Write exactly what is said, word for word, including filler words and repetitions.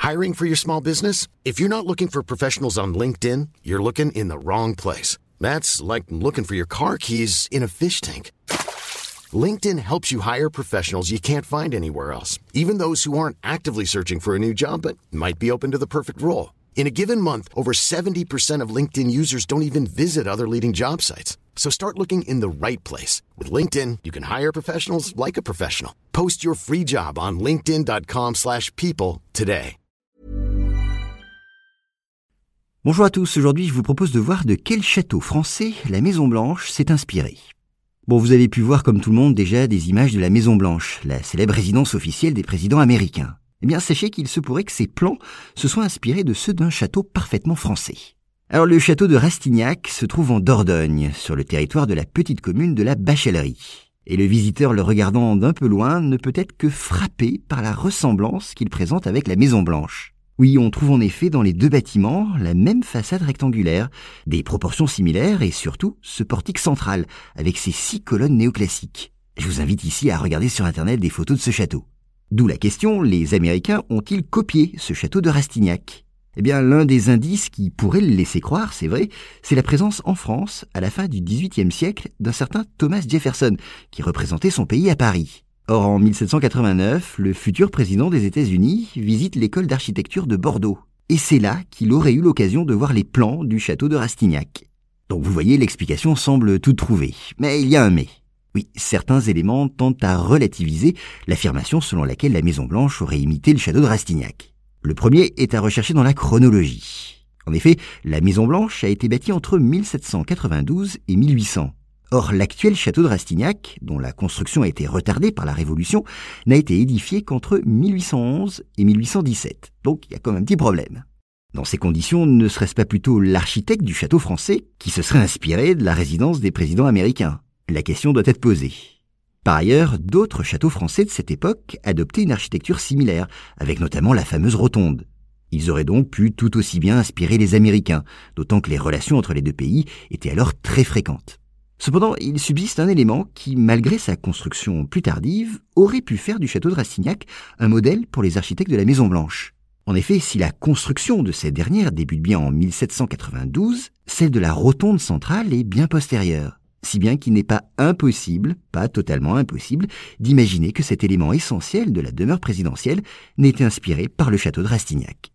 Hiring for your small business? If you're not looking for professionals on LinkedIn, you're looking in the wrong place. That's like looking for your car keys in a fish tank. LinkedIn helps you hire professionals you can't find anywhere else, even those who aren't actively searching for a new job but might be open to the perfect role. In a given month, over seventy percent of LinkedIn users don't even visit other leading job sites. So start looking in the right place. With LinkedIn, you can hire professionals like a professional. Post your free job on linkedin dot com slash people today. Bonjour à tous, aujourd'hui je vous propose de voir de quel château français la Maison Blanche s'est inspirée. Bon, vous avez pu voir comme tout le monde déjà des images de la Maison Blanche, la célèbre résidence officielle des présidents américains. Eh bien, sachez qu'il se pourrait que ces plans se soient inspirés de ceux d'un château parfaitement français. Alors, le château de Rastignac se trouve en Dordogne, sur le territoire de la petite commune de la Bachellerie. Et le visiteur le regardant d'un peu loin ne peut être que frappé par la ressemblance qu'il présente avec la Maison Blanche. Oui, on trouve en effet dans les deux bâtiments la même façade rectangulaire, des proportions similaires et surtout ce portique central, avec ses six colonnes néoclassiques. Je vous invite ici à regarder sur internet des photos de ce château. D'où la question, les Américains ont-ils copié ce château de Rastignac ? Eh bien, l'un des indices qui pourrait le laisser croire, c'est vrai, c'est la présence en France, à la fin du dix-huitième siècle, d'un certain Thomas Jefferson, qui représentait son pays à Paris. Or, en mille sept cent quatre-vingt-neuf, le futur président des États-Unis visite l'école d'architecture de Bordeaux. Et c'est là qu'il aurait eu l'occasion de voir les plans du château de Rastignac. Donc vous voyez, l'explication semble toute trouvée. Mais il y a un mais. Oui, certains éléments tentent à relativiser l'affirmation selon laquelle la Maison Blanche aurait imité le château de Rastignac. Le premier est à rechercher dans la chronologie. En effet, la Maison Blanche a été bâtie entre mille sept cent quatre-vingt-douze et mille huit cents. Or, l'actuel château de Rastignac, dont la construction a été retardée par la Révolution, n'a été édifié qu'entre mille huit cent onze et mille huit cent dix-sept. Donc, il y a quand même un petit problème. Dans ces conditions, ne serait-ce pas plutôt l'architecte du château français qui se serait inspiré de la résidence des présidents américains ? La question doit être posée. Par ailleurs, d'autres châteaux français de cette époque adoptaient une architecture similaire, avec notamment la fameuse rotonde. Ils auraient donc pu tout aussi bien inspirer les Américains, d'autant que les relations entre les deux pays étaient alors très fréquentes. Cependant, il subsiste un élément qui, malgré sa construction plus tardive, aurait pu faire du château de Rastignac un modèle pour les architectes de la Maison Blanche. En effet, si la construction de cette dernière débute bien en mille sept cent quatre-vingt-douze, celle de la rotonde centrale est bien postérieure. Si bien qu'il n'est pas impossible, pas totalement impossible, d'imaginer que cet élément essentiel de la demeure présidentielle n'était inspiré par le château de Rastignac.